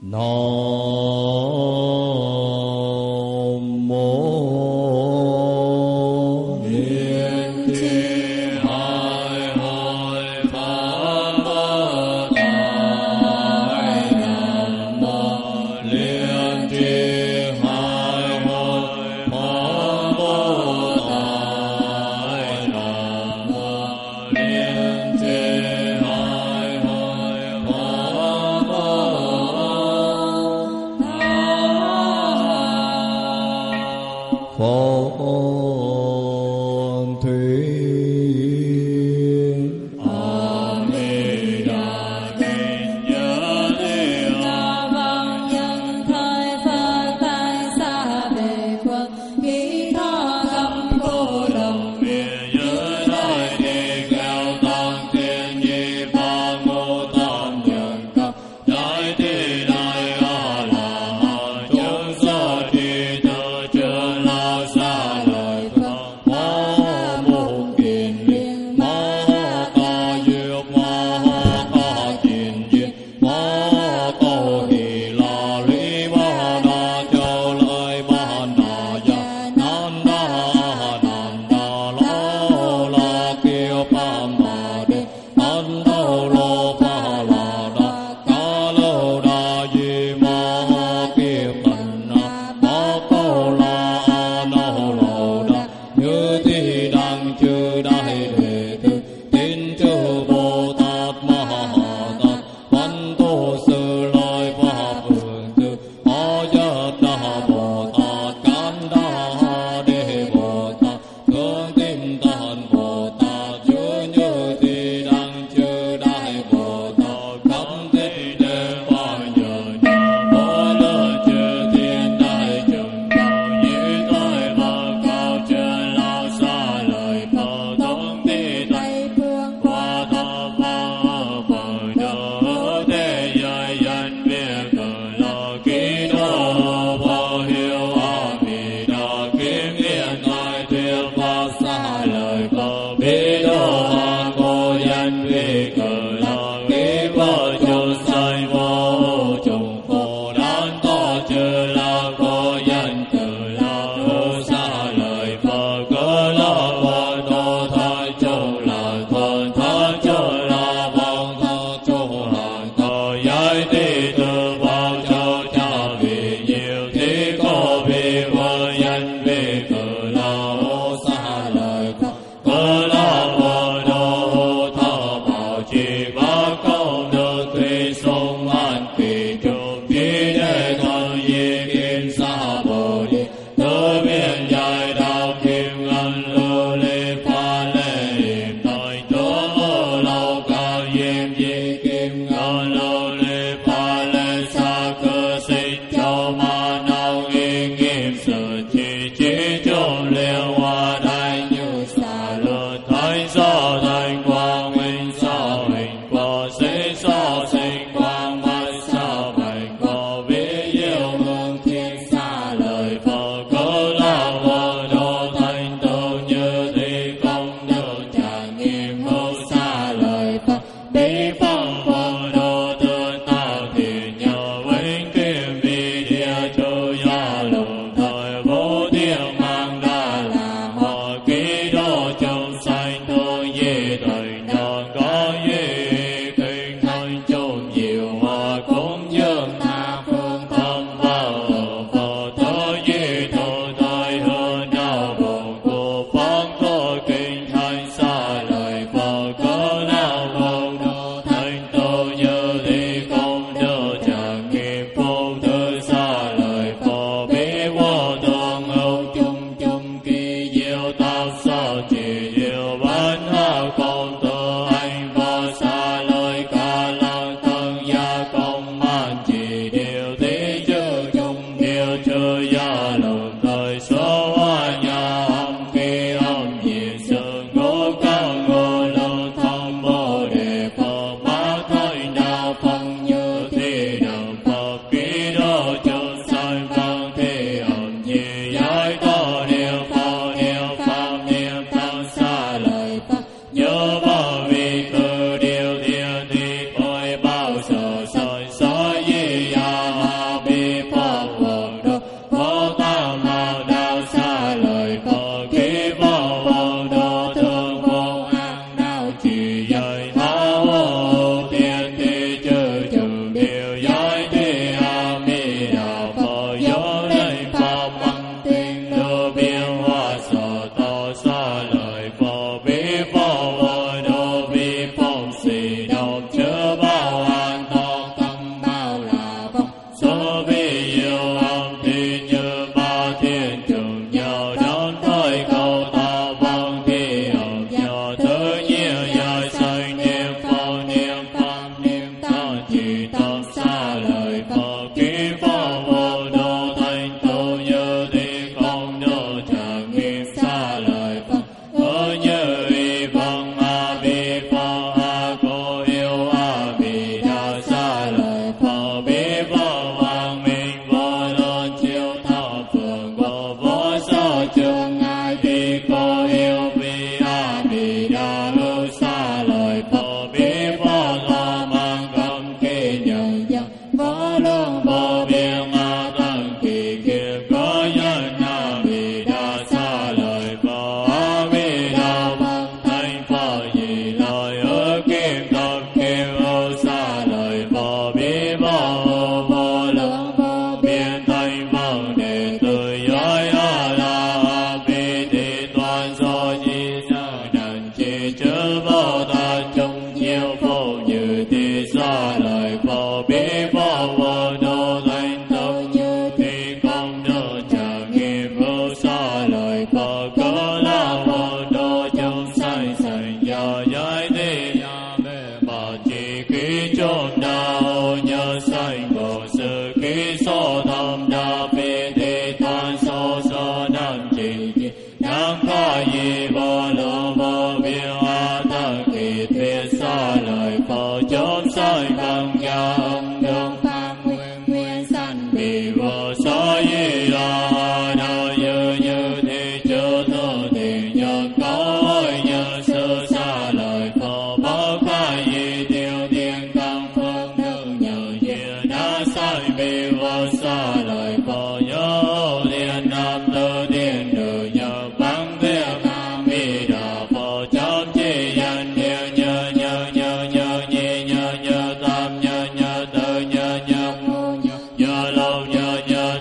Hãy subscribe cho kênh Ghiền Mì Gõ để không bỏ lỡ bị độc chứa bao an to tâm bao là phong số bi diệu âm thì như ba thiên trường nhờ đón thời cầu ta vâng thì hợp nhờ thứ nhiều dài xây niệm pháp niệm ta chỉ tâm xa lời Phật ký phật vô độ thành tu như đi không độ chẳng nghiêm xa lời Phật ở như y vâng a bi phật a cô yêu a bi đa xa lời Phật bi phật hoàng minh vô đơn chiếu thọ phượng vô vô so trường ai bi cô yêu bi a bi đa hữu xa lời Phật bi phật la mang cầm kỳ nhân dân vô lượng vô biên a tăng kỳ kiếp có nhân a bi đa xa lời Phật a bi đa văn thanh Phật gì lời ở kim tập kim âu xa lời Phật bi phật vô lượng vô biên thanh Phật đệ tử giới a la bi thị toàn do di năng đàn chi chư vô ta chung chiêu phổ như thị xa lời Phật bi phật vô độ thanh tâm như thị công độ trả nghiệp vô xa lời Phật cơ la vô độ chúng sanh sanh do giới thi nhà bề bà chỉ ký chôn đạo nhớ sanh vô sự ký số thâm đa phi thị toàn số số năng chỉ năng ca yi vô lượng vô biên a tăng kỳ thuyết xa lời Phật chúng sanh bằng nhà âm đương pháp nguyên sanh bị vô so yi la đạo như thị chư thơ thì nhân có nhờ sự xa lời Phật bất khai yi tiêu thiên tăng phương đương nhờ diệt đã sanh bị vô xa lời Phật nhớ thiên nam tư thiên nữ nhờ băng thiên nam mi đà Phật chấm chi danh nhờ tam nhờ tư nhờ lâu nhờ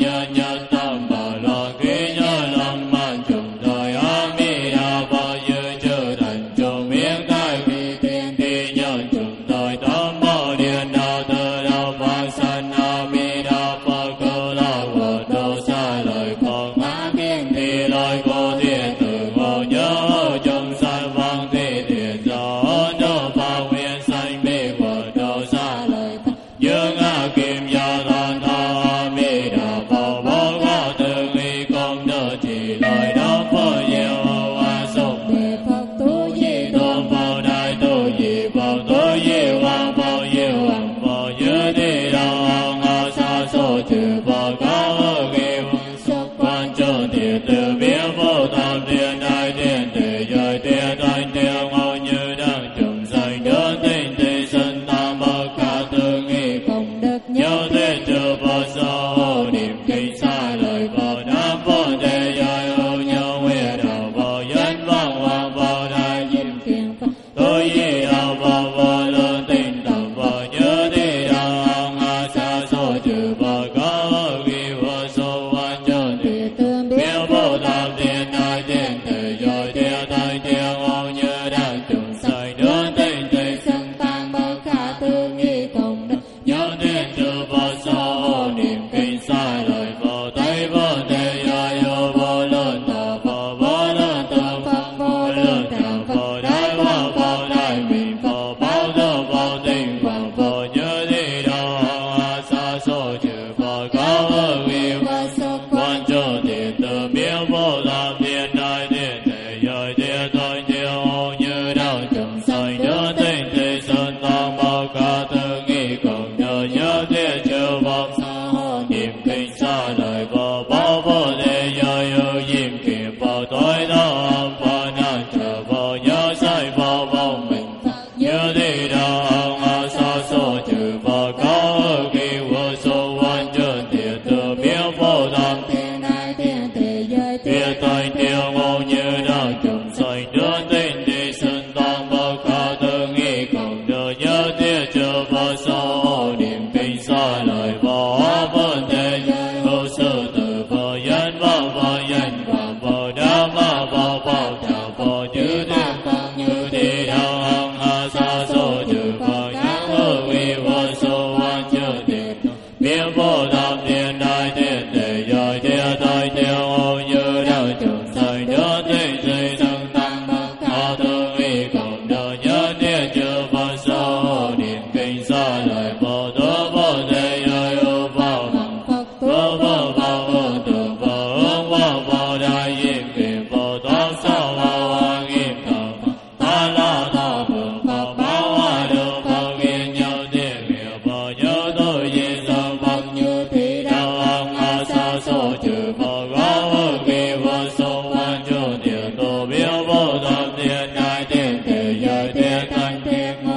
tam bà lo ký nhờ lâm man trùng đời a mi đà Phật như chư thành trùng miếng tai vi thiên thi nhân trùng đời tam bảo điện đạo tự đạo Phật sanh a mi đà Phật cơ la Phật độ xa lời Phật ngã kiên thì lời cô thiên tử ngộ nhớ chúng sanh văn thi thiện do độ Phật nguyên sanh bi Phật độ xa lời Phật dương a kim gia toàn tha a mi đà Phật vô có tự nghi công độ chỉ lời đó Phật diệu hậu a súc về Phật tu di tôn Phật đại tu di Phật tu di hoàng Phật diệu hoàng Phật như thi đạo hoàng a sa số chư Phật cao ở kỳ hoàng xuất quan trợ thiệt từ biến vô tam thiên đại thiên thể giới thiên thanh thiên ngộ như đang trùng sanh đơn tinh thị sinh tam bất khả tư nghi công đức nhớ thế chư Phật so hộ niệm kinh xa lời Phật nam Phật thế giới hữu nhớ nguyện đạo Phật danh vang hoàng Phật đại diêm kiên Phật tôi di đạo Phật vô lượng tinh tầm Phật nhớ thi đạo hoàng a sa số chư Phật có ở kỳ vô số quan chân thị tương biến vô tam thiên đại thiên thể giới thiên thanh thiên ngộ như đang trùng sanh đơn tinh thị sinh tam bất khả tư nghi công đức nhớ thiên chư Phật so hộ niệm kinh xa lời Phật thấy Phật thế giới hữu vô lượng thọ Phật vô lượng tượng Phật vô lượng thằng Phật đại Phật Phật đại minh Phật báo thơ Phật tình Phật Phật nhớ thi đạo hoàng a sa số chư Phật cao ở kỳ Phật xuất quan trợ thiện từ biến vô tam thiên đại thiên thể giới thiên thanh thiên ngộ như đang trùng sanh nhớ tinh thị sinh tam bất khả tư nghi công đức nhớ thiên chư Phật so hộ niệm kinh xa lời Phật báo Phật thế giới hữu diêm kiếp Phật tối thâm Phật năng trợ Phật nhớ sanh Phật vô mình nhớ thi đạo hoàng a sa số chư Phật cao ở kỳ vô số quan chân thiệt từ biến vô tam thiên đại thiên thể giới thiên thanh thiên ngộ như đang trùng sanh đơn tinh thị sinh tam bất khả tư nghi công đức nhớ thiên chư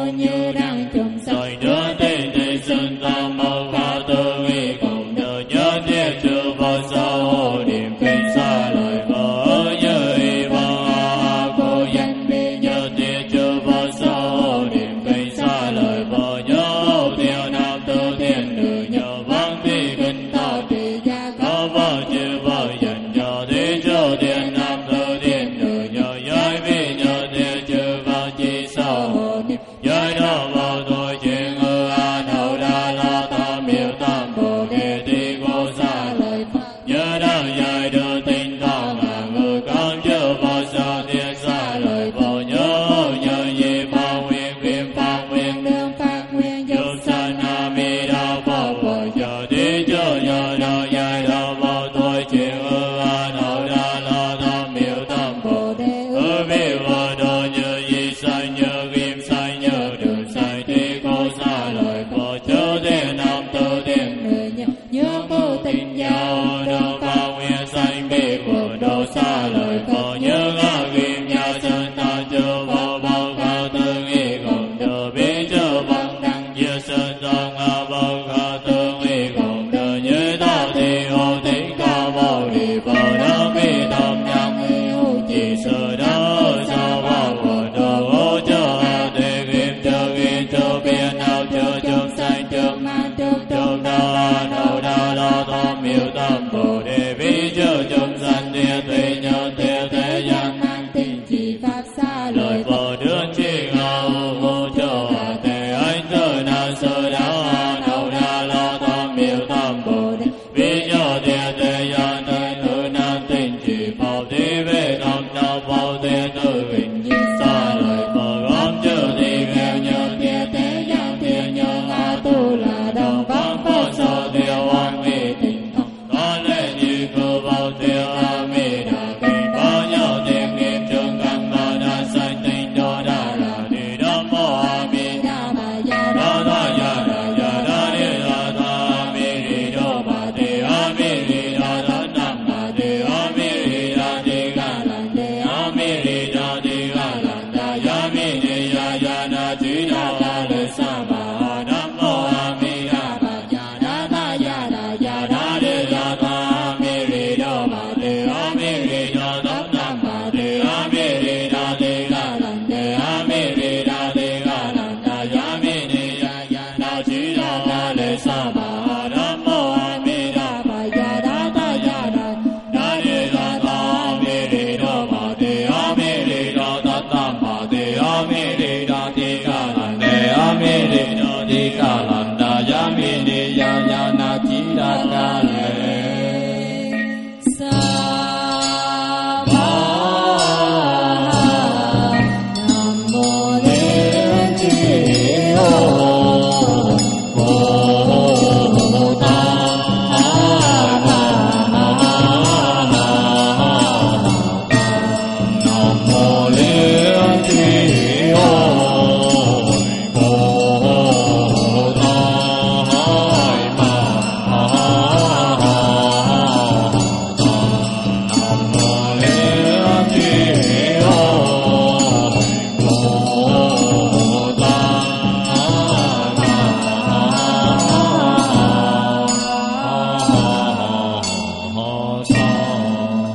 như đang trường sanh rồi đưa tây tây sơn tam mâu pha tư vi cùng nhờ nhớ thiết chư Phật sao hộ niệm kinh xa lời vỡ như y bằng cô danh bi nhớ thiết chư Phật sao hộ niệm kinh xa lời vỡ nhớ hậu thiên nam tư thiên nữ nhớ vắng bi kinh thọ trì gia có vợ chư vợ dành nhờ thế chư thiên nam tư thiên nữ nhờ giới bi nhớ thiết chư Phật chi sao hộ niệm giới đó vào tôi chỉ